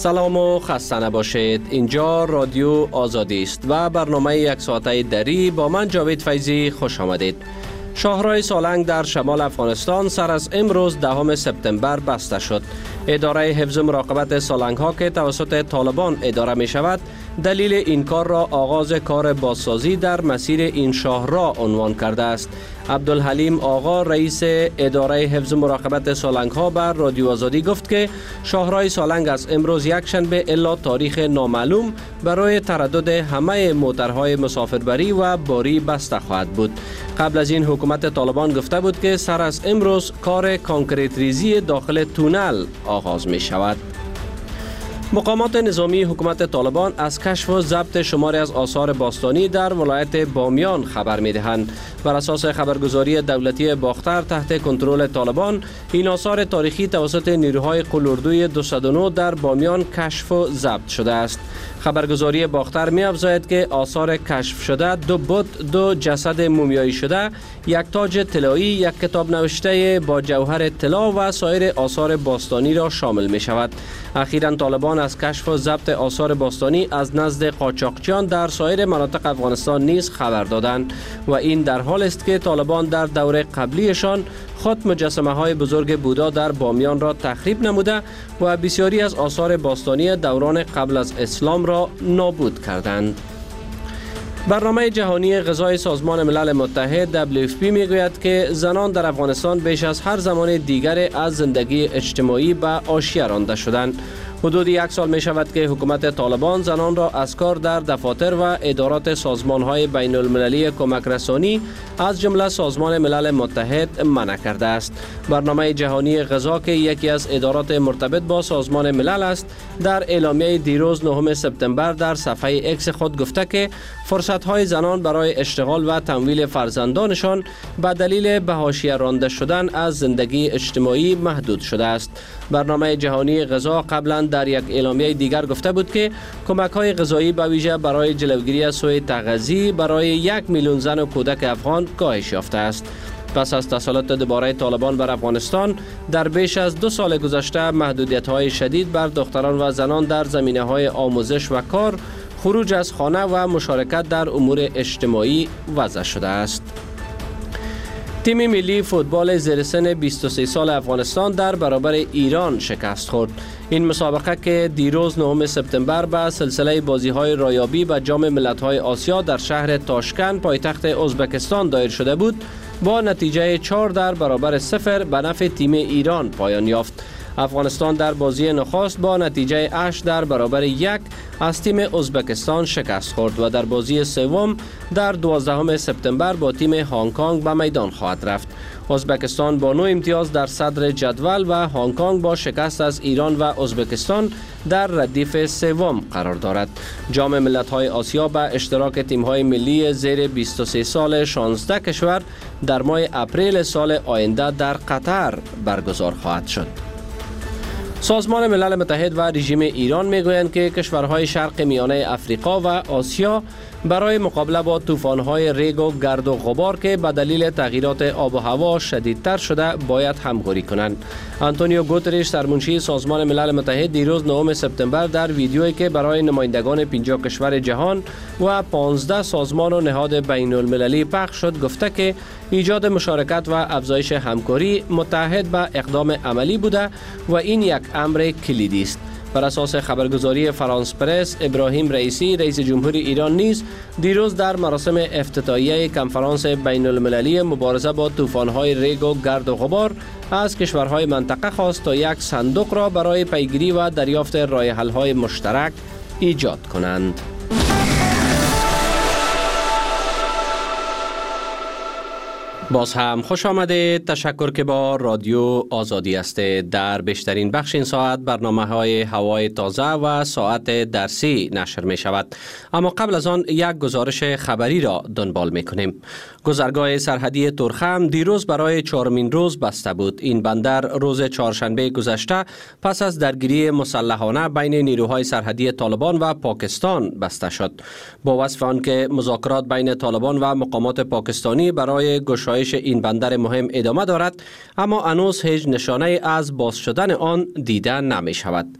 سلام و خسته نباشید. اینجا رادیو آزادی است و برنامه یک ساعته دری با من جاوید فیضی خوش آمدید. شاهراه سالنگ در شمال افغانستان سر از امروز 10 سپتامبر بسته شد. اداره حفظ و مراقبت سالنگ ها که توسط طالبان اداره می شود، دلیل این کار را آغاز کار بازسازی در مسیر این شاهراه عنوان کرده است. عبدالحلیم آقا رئیس اداره حفظ و مراقبت سالنگ ها بر رادیو آزادی گفت که شاهراه سالنگ از امروز یک شنبه الا تاریخ نامعلوم برای تردد همه موترهای مسافربری و باری بسته خواهد بود. قبل از این حکومت طالبان گفته بود که سر از امروز کار کانکریت ریزی داخل تونل آغاز می شود. مقامات نظامی حکومت طالبان از کشف و ضبط شماری از آثار باستانی در ولایت بامیان خبر می دهند. بر اساس خبرگزاری دولتی باختر تحت کنترل طالبان، این آثار تاریخی توسط نیروهای قلاردوی 209 در بامیان کشف و ضبط شده است. خبرگزاری باختر می افزاید که آثار کشف شده 2 بت، 2 جسد مومیایی شده، 1 تاج طلایی، 1 کتاب نوشته با جوهر طلا و سایر آثار باستانی را شامل می شود. اخیراً طالبان از کشف و ضبط آثار باستانی از نزد قاچاقچیان در سایر مناطق افغانستان نیز خبر دادند و این در حال است که طالبان در دوره قبلیشان خود مجسمه های بزرگ بودا در بامیان را تخریب نموده و بسیاری از آثار باستانی دوران قبل از اسلام را نابود کردند. برنامه جهانی غذای سازمان ملل متحد WFP میگوید که زنان در افغانستان بیش از هر زمان دیگر از زندگی اجتماعی به حاشیه رانده شدند. حدود 1 سال می شود که حکومت طالبان زنان را از کار در دفاتر و ادارات سازمان‌های بین المللی کمک رسانی از جمله سازمان ملل متحد منع کرده است. برنامه جهانی غذا که یکی از ادارات مرتبط با سازمان ملل است، در اعلامیه دیروز 9 سپتامبر در صفحه ایکس خود گفته که فرصت‌های زنان برای اشتغال و تمویل فرزندانشان به دلیل به حاشیه رانده شدن از زندگی اجتماعی محدود شده است. برنامه جهانی غذا قبلا در یک اعلامیه دیگر گفته بود که کمک‌های غذایی به ویژه برای جلوگیری از سوء تغذیه برای 1 میلیون زن و کودک افغان کاهش یافته است. پس از تسلط دوباره طالبان بر افغانستان، در بیش از 2 سال گذشته محدودیت‌های شدید بر دختران و زنان در زمینه‌های آموزش و کار، خروج از خانه و مشارکت در امور اجتماعی وضع شده است. تیم ملی فوتبال زیر سن 23 سال افغانستان در برابر ایران شکست خورد. این مسابقه که دیروز 9 سپتامبر به سلسله بازی‌های رایابی به جام ملت‌های آسیا در شهر تاشکند پایتخت ازبکستان دایر شده بود، با نتیجه 4 در برابر 0 به نفع تیم ایران پایان یافت. افغانستان در بازی نخست با نتیجه 8 در برابر 1 از تیم ازبکستان شکست خورد و در بازی سوم در 12 سپتامبر با تیم هنگ کنگ به میدان خواهد رفت. ازبکستان با 9 امتیاز در صدر جدول و هنگ کنگ با شکست از ایران و ازبکستان در ردیف سوم قرار دارد. جام ملت‌های آسیا به اشتراک تیم‌های ملی زیر 23 سال 16 کشور در ماه اپریل سال آینده در قطر برگزار خواهد شد. سازمان ملل متحد و رژیم ایران میگویند که کشورهای شرق میانه افریقا و آسیا برای مقابله با طوفان‌های ریگ و گرد و غبار که به دلیل تغییرات آب و هوا شدیدتر شده باید همکاری کنند. آنتونیو گوترش سرمنشی سازمان ملل متحد دیروز 9 سپتامبر در ویدیویی که برای نمایندگان 50 کشور جهان و 15 سازمان و نهاد بین المللی پخش شد گفته که ایجاد مشارکت و افزایش همکاری متحد به اقدام عملی بوده و این یک امر کلیدی است. بر اساس خبرگزاری فرانس پرس، ابراهیم رئیسی رئیس جمهور ایران نیز دیروز در مراسم افتتاحیه کنفرانس بین المللی مبارزه با طوفان‌های ریگ و گرد و غبار از کشورهای منطقه خواست تا یک صندوق را برای پیگیری و دریافت راه حل‌های مشترک ایجاد کنند. باز هم خوش آمدید. تشکر که با رادیو آزادی هستید. در بیشترین بخش این ساعت برنامه‌های هوای تازه و ساعت درسی نشر می شود. اما قبل از آن یک گزارش خبری را دنبال می کنیم. گذرگاه سرحدی ترخم دیروز برای 4مین روز بسته بود. این بندر روز چهارشنبه گذشته پس از درگیری مسلحانه بین نیروهای سرحدی طالبان و پاکستان بسته شد. با وصف آنکه مذاکرات بین طالبان و مقامات پاکستانی برای گشایش این بندر مهم ادامه دارد، اما هنوز هیچ نشانه از باز شدن آن دیده نمی شود.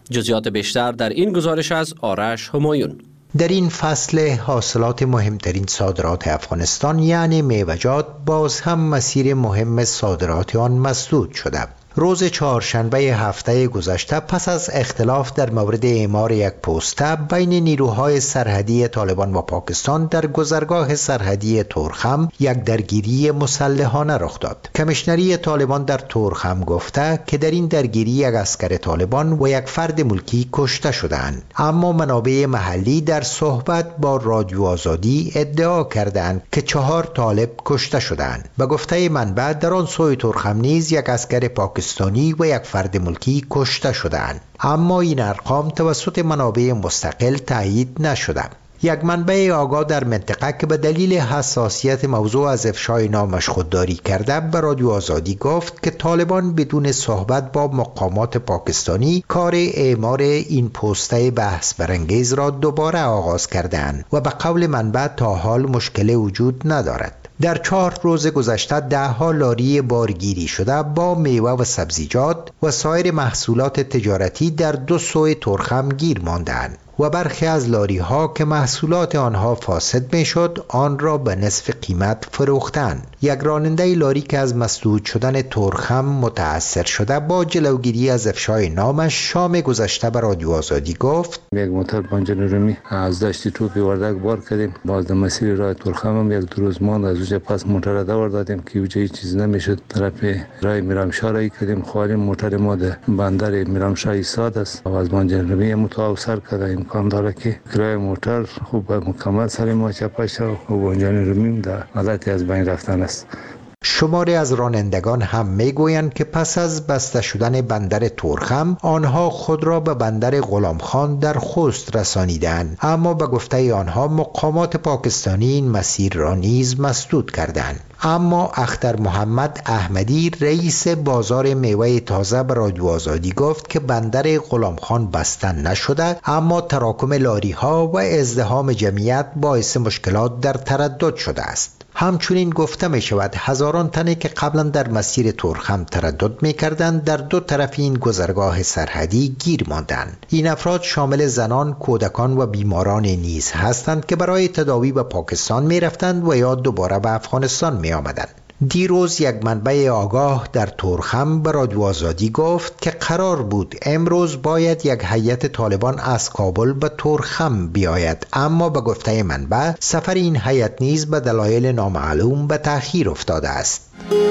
جزئیات بیشتر در این گزارش از آرش همایون. در این فصل حاصلات مهمترین صادرات افغانستان یعنی میوه‌جات باز هم مسیر مهم صادرات آن مسدود شده. روز چهارشنبه هفته گذشته پس از اختلاف در مورد اعمار یک پوسته بین نیروهای سرحدی طالبان و پاکستان در گذرگاه سرحدی تورخم یک درگیری مسلحانه رخ داد. کمیشنری طالبان در تورخم گفته که در این درگیری یک عسکر طالبان و یک فرد ملکی کشته شدند، اما منابع محلی در صحبت با رادیو آزادی ادعا کردند که 4 طالب کشته شدند. به گفته منبع در آن سوی تورخم نیز یک عسکر پاکستانی و یک فرد ملکی کشته شدند، اما این ارقام توسط منابع مستقل تایید نشده. یک منبع آگاه در منطقه که به دلیل حساسیت موضوع از افشای نامش خودداری کرده به رادیو آزادی گفت که طالبان بدون صحبت با مقامات پاکستانی کار اعمار این پوسته بحث برانگیز را دوباره آغاز کردند و به قول منبع تا حال مشکل وجود ندارد. در 4 روز گذشته 10 لاری بارگیری شده با میوه و سبزیجات و سایر محصولات تجارتی در 2 سوی تورخم گیر ماندند و برخی از لاری ها که محصولات آنها فاسد می شد آن را به نصف قیمت فروختند. یک راننده لاری که از مسدود شدن تورخم متأثر شده با جلوگیری از افشای نامش شام گذشته به رادیو آزادی گفت: یک موتر بانجان رومی از دشت توپی وردک بار کردیم، باز در مسیر راه تورخم هم یک 2 روز ماند، از اونجا پس موتر را دور دادیم که اونجا هیچ چیز نمیشد، طرف راه میرامشاه را کردیم، خالی موتر ما در بندر میرامشاه ایستاد است و از بانجان رومی متوسر کرده امکان داره که کرایه موتر خوب مکمل سر ما چپه شد و بانجان رومیم در حالت از بین رفتن است. شماری از رانندگان هم میگویند که پس از بسته شدن بندر تورخم آنها خود را به بندر غلامخان در خوست رسانیدند، اما به گفته آنها مقامات پاکستانی این مسیر را نیز مسدود کردند. اما اختر محمد احمدی رئیس بازار میوه تازه به رادیو آزادی گفت که بندر غلامخان بسته نشده، اما تراکم لاری ها و ازدحام جمعیت باعث مشکلات در تردد شده است. همچنین گفته می شود هزاران تنی که قبلا در مسیر تورخم تردد می کردند در 2 طرف این گذرگاه سرحدی گیر ماندند. این افراد شامل زنان، کودکان و بیماران نیز هستند که برای تداوی به پاکستان می رفتند و یا دوباره به افغانستان می آمدند. دیروز یک منبع آگاه در تورخم به رادیو آزادی گفت که قرار بود امروز باید یک هیئت طالبان از کابل به تورخم بیاید، اما به گفته منبع سفر این هیئت نیز به دلایل نامعلوم به تأخیر افتاده است.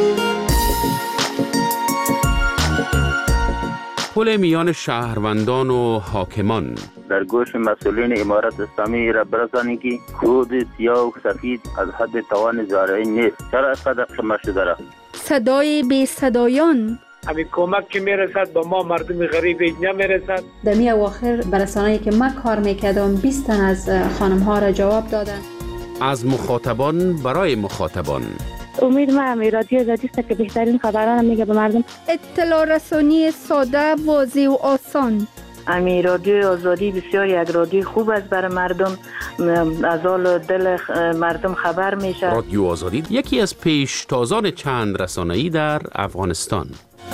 پل میان شهروندان و حاکمان در گوش مسئولین امارت اسلامی را برسانید که خود سیاه و سفید از حد توان زارعی نیست. چرا اینقدر خمه شده را؟ صدای بی صدایان همین کمک که میرسد به ما مردم غریب نمیرسد. در می اواخر برسانه‌ای که من کار میکردم 20 تن از خانم ها را جواب دادن. از مخاطبان برای مخاطبان. امید ما رادیو آزادی است که بهترین خبران میگه به مردم. اطلاع رسانی ساده، واضح و آسان. امی رادیو آزادی بسیار یک رادیو خوب است برای مردم، از حال دل مردم خبر میشه. رادیو آزادی یکی از پیشتازان چند رسانه‌ای در افغانستان.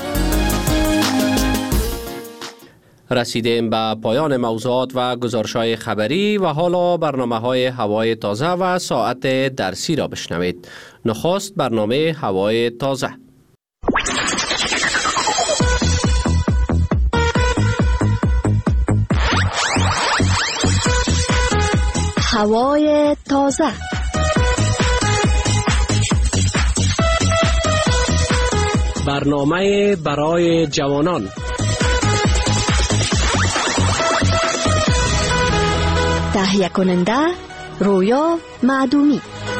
رسیدیم به پایان موضوعات و گزارش‌های خبری و حالا برنامه‌های هوای تازه و ساعت درسی را بشنوید. نخست برنامه هوای تازه. هوای تازه. برنامه برای جوانان. تهیه کننده رویا معدومی.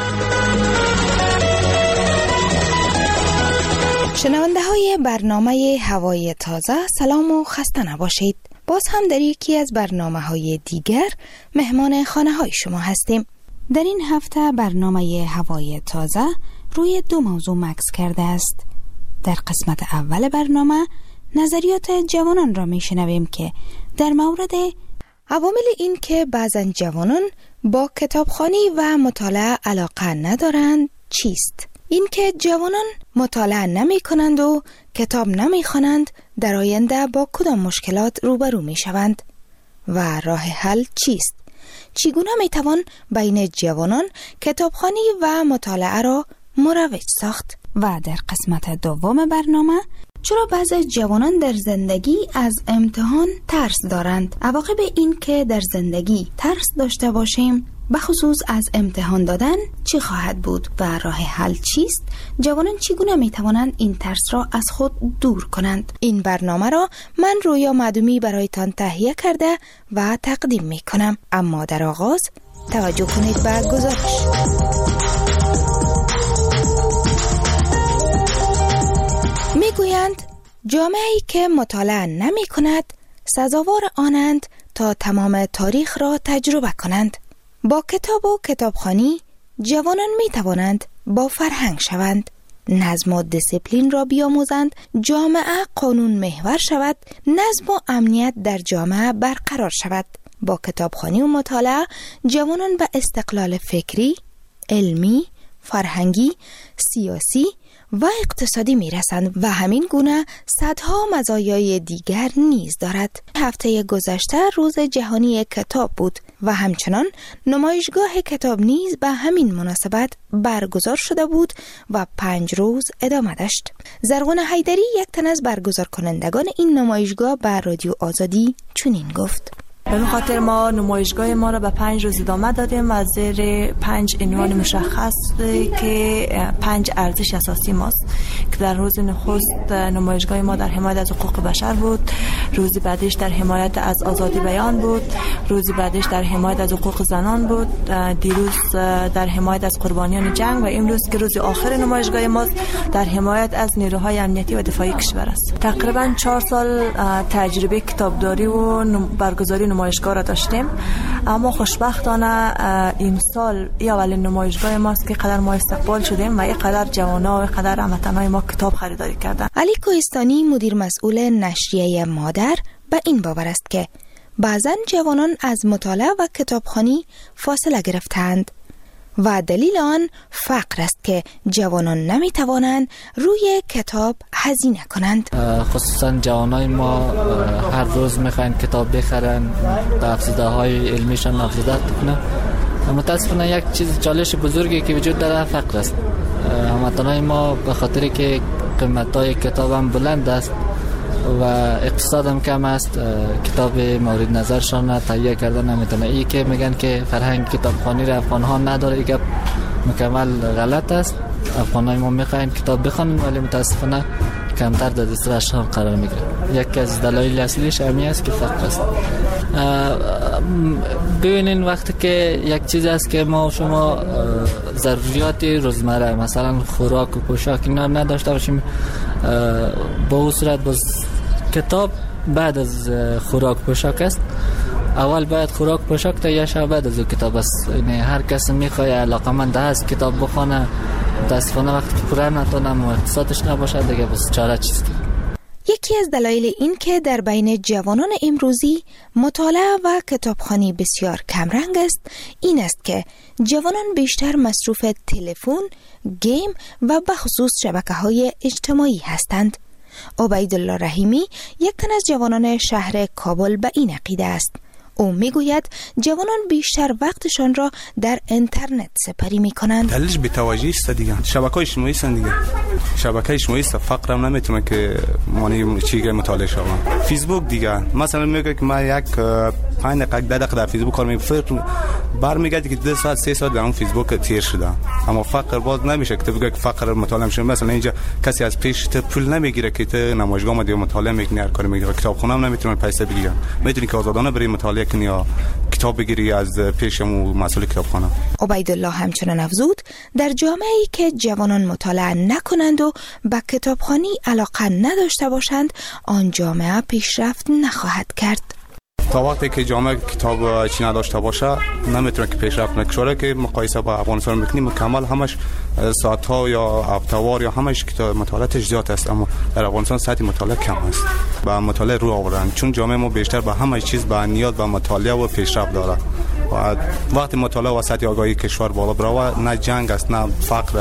شنونده های برنامه هوای تازه، سلام و خسته نباشید. باز هم در یکی از برنامه های دیگر مهمان خانه های شما هستیم. در این هفته برنامه هوای تازه روی 2 موضوع مکث کرده است. در قسمت اول برنامه نظریات جوانان را می شنویم که در مورد عوامل این که بعضن جوانان با کتابخوانی و مطالعه علاقه ندارند چیست؟ اینکه جوانان مطالعه نمی کنند و کتاب نمی خوانند در آینده با کدام مشکلات روبرو می شوند و راه حل چیست؟ چگونه می توان بین جوانان کتابخوانی و مطالعه را مروج ساخت؟ و در قسمت دوم برنامه چرا بعضی جوانان در زندگی از امتحان ترس دارند؟ عواقب این که در زندگی ترس داشته باشیم بخصوص از امتحان دادن چی خواهد بود و راه حل چیست؟ جوانان چگونه می توانند این ترس را از خود دور کنند؟ این برنامه را من رویا معدومی برایتان تهیه کرده و تقدیم می کنم. اما در آغاز توجه کنید به گزارش. می گویند جامعه‌ای که مطالعه نمی کند سزاوار آنند تا تمام تاریخ را تجربه کنند. با کتاب و کتابخوانی جوانان می توانند با فرهنگ شوند، نظم و دیسیپلین را بیاموزند، جامعه قانون محور شود، نظم و امنیت در جامعه برقرار شود. با کتابخوانی و مطالعه جوانان به استقلال فکری، علمی، فرهنگی، سیاسی و اقتصادی می رسند و همین گونه صدها مزایای دیگر نیز دارد. هفته گذشته روز جهانی کتاب بود و همچنان نمایشگاه کتاب نیز به همین مناسبت برگزار شده بود و 5 روز ادامه داشت. زرغون حیدری یک تن از برگزار کنندگان این نمایشگاه به رادیو آزادی چنین گفت: به خاطر ما نمایشگاه ما را به 5 روز ادامه دادیم و زیر 5 عنوان مشخص که 5 ارزش اساسی ماست که در روز نخست نمایشگاه ما در حمایت از حقوق بشر بود، روز بعدش در حمایت از آزادی بیان بود، روز بعدش در حمایت از حقوق زنان بود، دیروز در حمایت از قربانیان جنگ و امروز که روز آخر نمایشگاه ما در حمایت از نیروهای امنیتی و دفاعی کشور است. تقریبا 4 سال تجربه کتابداری و برگزاری نمایشگاه را داشتیم، اما خوشبختانه این سال اولین نمایشگاه ماست که قدر ما استقبال شدیم و اینقدر جوانا و قدر هموطنان ما کتاب خریداری کردن. علی کوهستانی مدیر مسئول نشریه مادر به این باور است که بعضن جوانان از مطالعه و کتابخوانی فاصله گرفتند و دلیل آن فقر است که جوانان نمی توانند روی کتاب هزینه کنند. خصوصا جوانای ما هر روز میخواین کتاب بخرن، افزوده های علمیشان افزوده کنن. متاسفانه یک چیز چالش بزرگی که وجود داره فقر است. هموطنای ما به خاطر که قیمتای کتاب هم بلند است و اقتصاد هم کم است، کتاب مورد نظرشان تهیه کردن نمیتونه. این که میگن که فرهنگ کتابخوانی را افغان ها نداره، این مکمل غلط است. افغان های ما میخواین کتاب بخوانن ولی متاسفانه کمتر در دسترسشان قرار میگیره. یکی از دلایل اصلیش همین است که فقر است. ببینین وقتی که یک چیز است که ما و شما ضروریات روزمره مثلا خوراک و پوشاک اینا نداشته باشیم، با اون صورت باز کتاب بعد از خوراک پوشاک است. اول باید خوراک پوشاک تا یا شب بعد از کتاب است. یعنی هر کس میخواد علاقمند است کتاب بخونه، متاسفانه وقتی که پوره نتونم و اقتصادش نباشه دیگه بس چاره چیست. یکی از دلایل این که در بین جوانان امروزی مطالعه و کتابخوانی بسیار کمرنگ است این است که جوانان بیشتر مصروف تلفن، گیم و بخصوص شبکه‌های اجتماعی هستند. عبیدالله رحیمی یک تن از جوانان شهر کابل به این عقیده است. او میگوید جوانان بیشتر وقتشان را در اینترنت سپری میکنند. دلیلش بی‌توجهی است دیگه. شبکه‌های اجتماعی است دیگه. شبکه اجتماعی است، فقر هم نمیتونه که معنی چیزی مطالعه شوم. فیسبوک دیگه مثلا میگه که من یک 5 دقیقه در فیسبوک کار میکنم، برمیگردی که 2 ساعت 3 ساعت در اون فیسبوک تیر شده. اما فقر باز نمیشه که بگه که فقر مطالعه میشه. مثلا اینجا کسی از پیش پول نمیگیره که تو نمایشگاه ما دیگه مطالعه میکنی، هر کاری میگیره. کتابخونه هم نمیتونه پیسه بگیره. میتونی که آزادانه بری مطالعه کنی یا کتاب بگیری از پیشمو مسئول کتابخانه. عبیدالله همچنان افزود در جامعه‌ای که جوانان مطالعه نکنند و به کتابخوانی علاقه نداشته باشند آن جامعه پیشرفت نخواهد کرد. تا وقتی که جامعه کتاب چی نداشته باشه نمیتونه که پیشرفت نکنه. که مقایسه با افغانستان میکنیم مکمل همش ساعت‌ها یا هفته‌وار یا همش کتاب مطالعاتش زیاد است، اما در افغانستان سطح مطالعه کم است. با مطالعه رو آوردن چون جامعه ما بیشتر به همه چیز به نیاز به مطالعه و پیشرفت داره. و وقتی مطالعه و سطح آگاهی کشور بالا بره نه جنگ است نه فقر